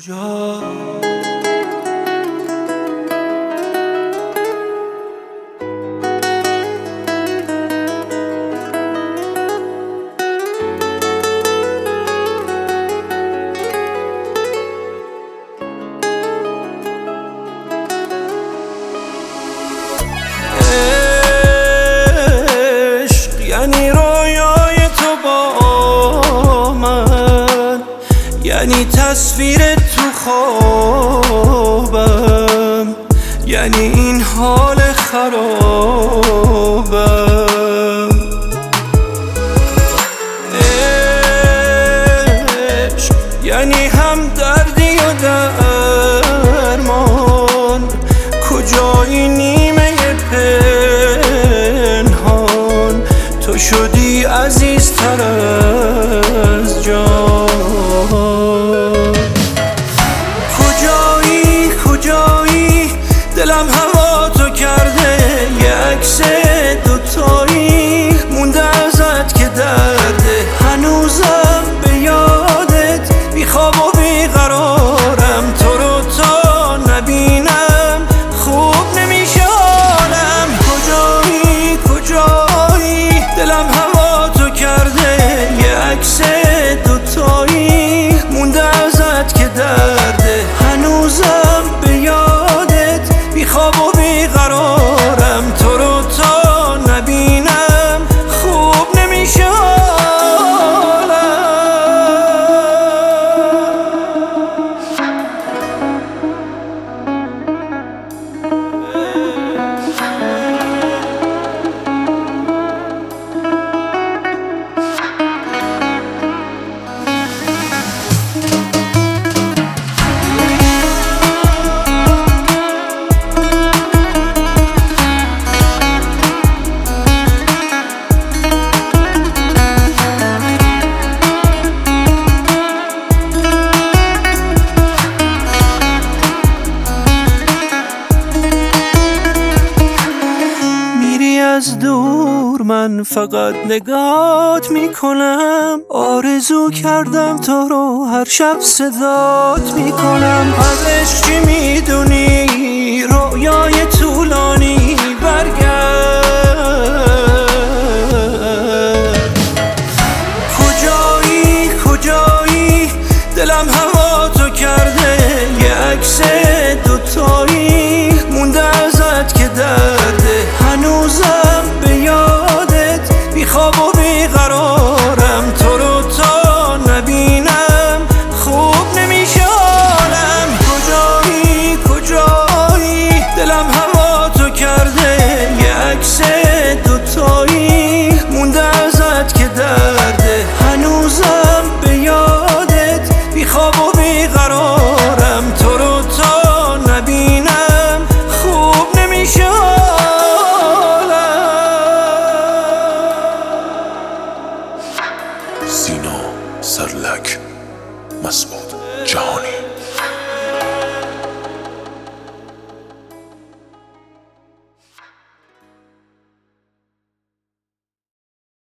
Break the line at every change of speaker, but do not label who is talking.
کجا یعنی رویای تو با من، یعنی تصویر تو خوابم، یعنی این حال خرابم. عشق یعنی هم دردی و درمان، کجایی نیمه پنهان، تو شدی عزیزتر از جان. کجایی کجایی دلم هوا تو کرده، یه عکس دوتایی مونده ازت که درده، هنوزم به یادت بیخواب و بیقرارم، تو رو تا نبینم خوب نمیشه حالم. کجایی کجایی دلم هوا تو کرده، یه عکس دوتایی مونده ازت که درده، هنوزم به یادت بیخواب و بیقرارم، تو رو تا نبینم خوب نمیشه حالم. از دور من فقط نگات میکنم، آرزو کردم تو رو هر شب صدات میکنم. از عشق چی میدونی؟ رویای طولانی برگرد. کجایی کجایی دلم هوا تو کرده، یه عکس دوتایی مونده ازت که درده، هنوزم به یادت بیخواب و بیقرارم، تو رو تا نبینم خوب نمیشه حالم. کجایی کجایی دلم هوا تو کرده، یه عکس دوتایی مونده ازت که درده، هنوزم به یادت بیخواب و بیقرارم، تو رو تا نبینم خوب نمیشه حالم.
سینا سرلک، مسعود جهانی.